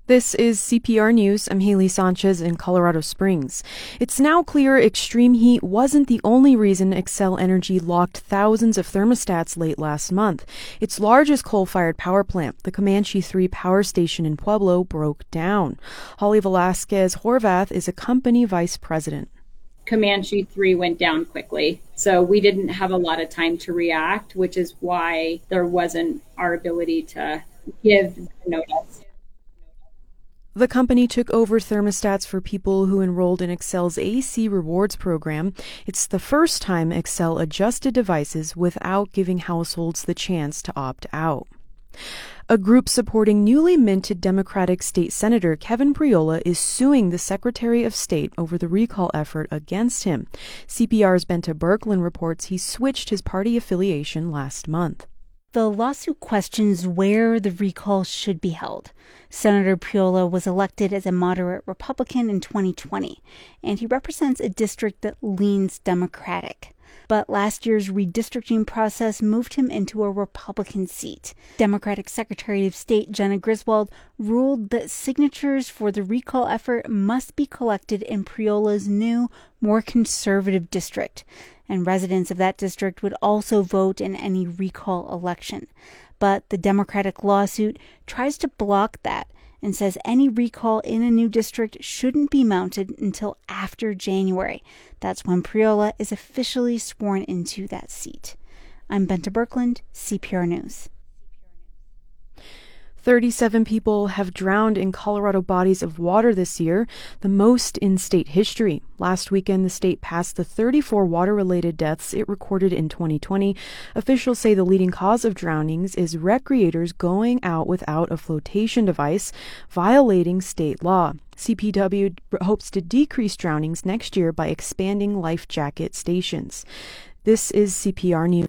This is CPR News. I'm Haley Sanchez in Colorado Springs. It's now clear extreme heat wasn't the only reason Xcel Energy locked thousands of thermostats late last month. Its largest coal-fired power plant, the Comanche 3 power station in Pueblo, broke down. Holly Velasquez Horvath is a company vice president. Comanche 3 went down quickly. So we didn't have a lot of time to react, which is why there wasn't our ability to give notice. The company took over thermostats for people who enrolled in Xcel's AC Rewards program. It's the first time Xcel adjusted devices without giving households the chance to opt out. A group supporting newly minted Democratic State Senator Kevin Priola is suing the Secretary of State over the recall effort against him. CPR's Bente Birkeland reports he switched his party affiliation last month. The lawsuit questions where the recall should be held. Senator Priola was elected as a moderate Republican in 2020, and he represents a district that leans Democratic. But last year's redistricting process moved him into a Republican seat. Democratic Secretary of State Jena Griswold ruled that signatures for the recall effort must be collected in Priola's new, more conservative district, and residents of that district would also vote in any recall election. But the Democratic lawsuit tries to block that and says any recall in a new district shouldn't be mounted until after January. That's when Priola is officially sworn into that seat. I'm Bente Birkeland, CPR News. 37 people have drowned in Colorado bodies of water this year, the most in state history. Last weekend, the state passed the 34 water-related deaths it recorded in 2020. Officials say the leading cause of drownings is recreators going out without a flotation device, violating state law. CPW hopes to decrease drownings next year by expanding life jacket stations. This is CPR News.